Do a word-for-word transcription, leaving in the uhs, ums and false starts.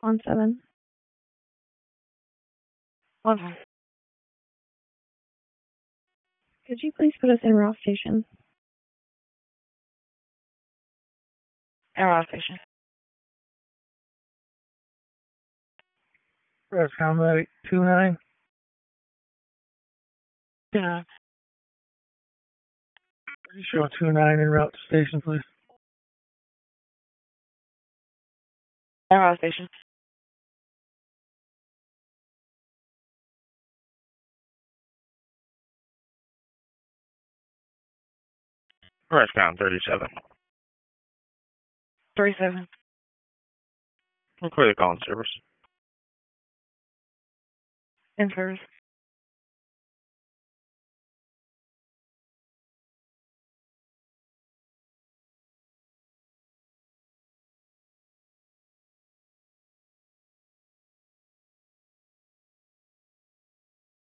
One seven. One seven. Could you please put us in Ross Station? Ross Station. Press combat two nine. Two nine. Could you show two nine en route to station, please? Ross Station. Press count thirty-seven. thirty-seven. We'll clear the call in service. In service.